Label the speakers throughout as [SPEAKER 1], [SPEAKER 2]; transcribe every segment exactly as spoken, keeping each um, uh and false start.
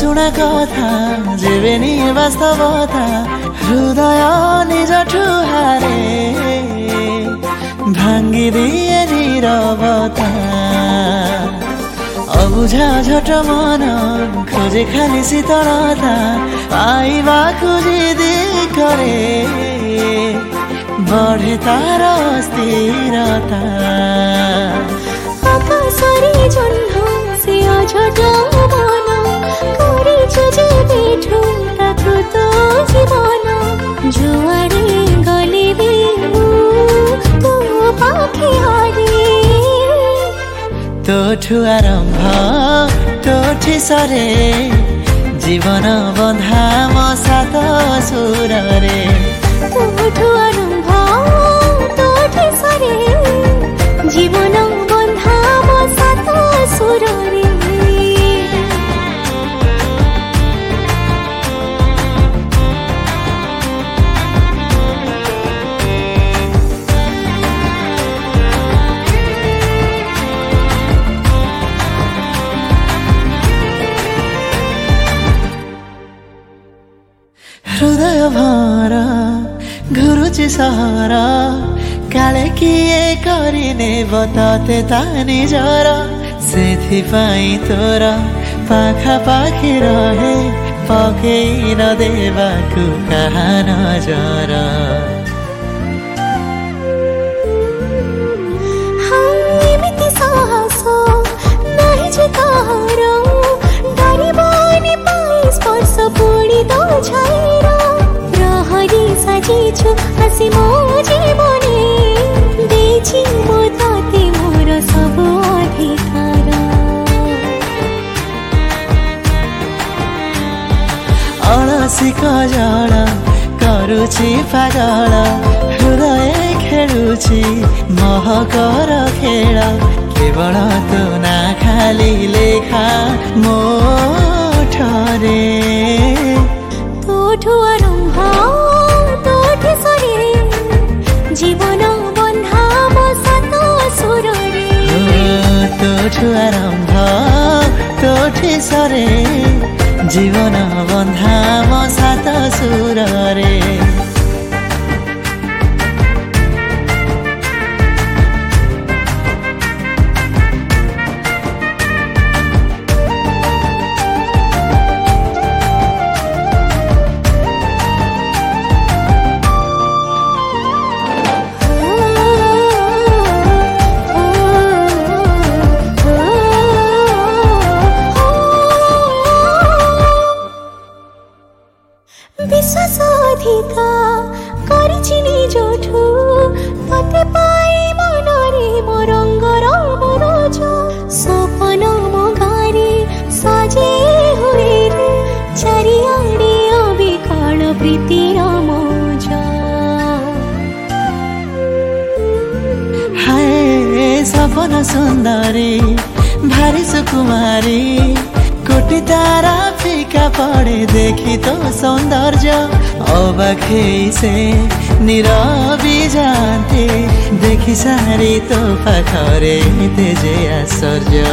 [SPEAKER 1] शुणा कथा जेबे नि वास्तवता हृदय निज ठुहारे भांगी दिए नीरवता अबुझा झट मन खोजे खाली शीतलता पाइबा खोजिदी करे बढ़े तार स्थिरता
[SPEAKER 2] आकाशरे जह्न से अझट मन करिछु जे बेठो ताको तो जीवन जुआरे गले भी तो पाखे हारे
[SPEAKER 1] तोठु आरंभ तोठी सरे जीवन बंधा म सात सुररे
[SPEAKER 2] तोठु आरंभ तोठी सरे जीवन बंधा म सात सुररे
[SPEAKER 1] हृदय भरा घुरुची सहरा काले किए करिने बताते तानी जरा सेथिपाई तोर पाखा पाखी रहे पकेई न देबाकु कहा नजर
[SPEAKER 2] एमिति साहस नाही जे कहार डरिबानी पाई स्पर्श पुडी दो छाएर प्रहरी साजिछु हसी मो जीवने देछि मो ताते मोर सब अधिकार
[SPEAKER 1] अलसी कजल करुछि पागल हृदय खेलुछि महकर खेल केवल तो ना खाली लेखा मोठरे
[SPEAKER 2] तोठु आरंभ तोठी सरे जीवन बंधा म सात सुररे
[SPEAKER 1] तोठु आरंभ तोठी सरे जीवन बंधा म सात सुररे
[SPEAKER 2] विश्वास अधिका करिछि निजठु तते पाई मनरे मो रंगर मरोज सपन मो गारे सजे हुए रे चारिआडे अविकल प्रीतिर मौज
[SPEAKER 1] हाय सपन सुंदरी भारी सुकुमारी कोटि तारा फिका पड़े देखी तो सौंदर्य अबाखे से नीरवी जानते देखी सारी तो पाखरे तेजे आश्चर्य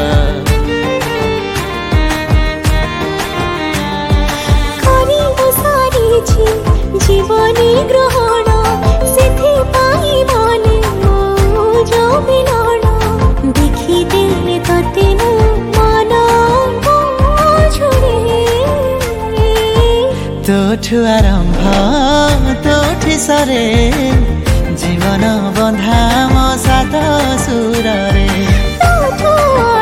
[SPEAKER 2] करिबो सारिछि जीवनी ग्रहण सेथि पाई मने मौज मिलन देखि देले तते मन
[SPEAKER 1] तोठु आरंभ तोठी सरे जीवन बंधा म सात सुररे
[SPEAKER 2] तोठु